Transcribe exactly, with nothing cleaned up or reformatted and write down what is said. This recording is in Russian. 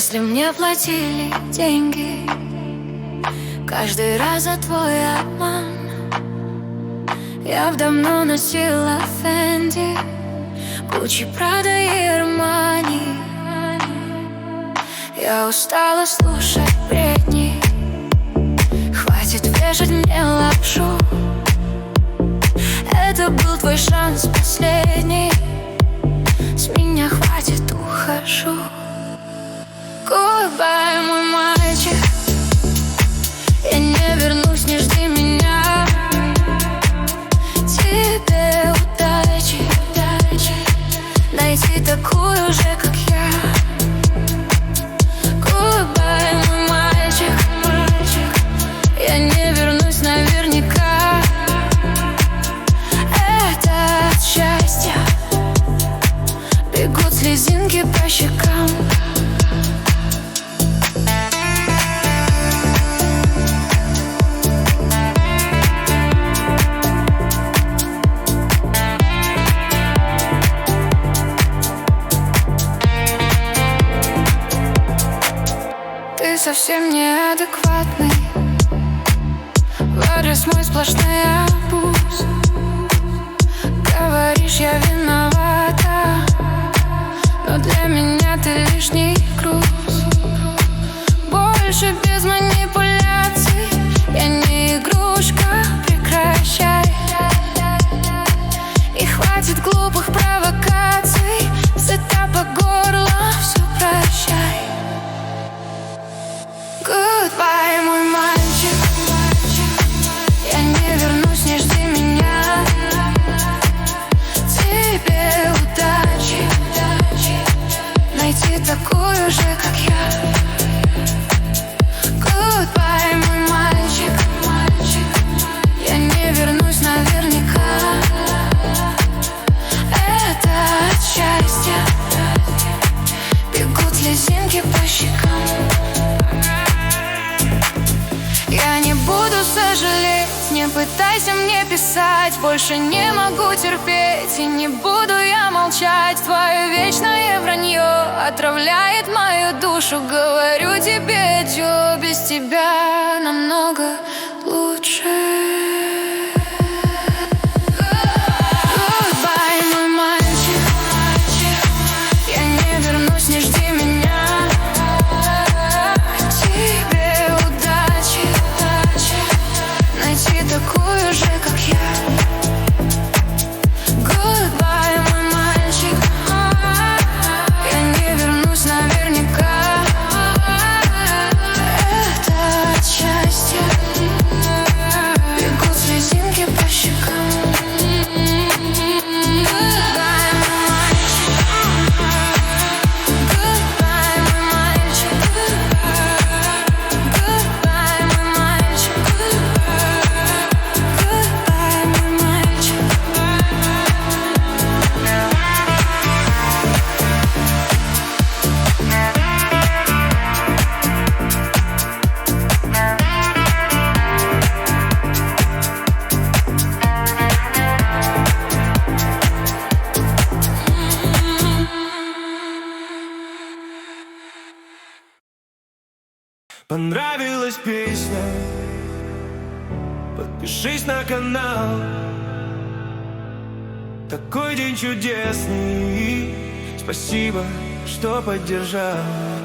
Если мне платили деньги каждый раз за твой обман, я б давно носила Фенди, Гуччи, Прада и Армани. Я устала слушать бредни, хватит вешать мне лапшу. Это был твой шанс последний, с меня хватит, ухожу. Goodbye, мой мальчик, я не вернусь, не жди меня. Тебе удачи, удачи найти такую же, как я. Goodbye, мой мальчик, мальчик, я не вернусь наверняка. Это от счастья бегут слезинки по щекам. Ты совсем неадекватный, в адрес мой сплошной абуз. Говоришь, я виновата, но для меня ты лишний груз. Больше без манипуляций, я не игрушка, прекращай. И хватит глупых провокаций, сыта по горло, все прощай. Goodbye, мой мальчик, я не вернусь, не жди меня. Тебе удачи, найти такую же, как я. Goodbye, мой мальчик, я не вернусь наверняка. Это от счастья бегут слезинки по щекам. Я не буду сожалеть, не пытайся мне писать. Больше не могу терпеть и не буду я молчать. Твое вечное вранье отравляет мою душу. Говорю тебе, Джо, без тебя намного лучше. Goodbye, мой мальчик, я не вернусь, не жди меня. Тебе удачи найти такую же, как я. Goodbye, мой мальчик, я не вернусь наверняка. Это от счастья бегут слезинки по щекам. Goodbye, мой мальчик, goodbye, мой мальчик, goodbye, мой мальчик, goodbye, мой мальчик. Понравилась песня? Подпишись на канал. Такой день чудесный. Спасибо, что поддержал.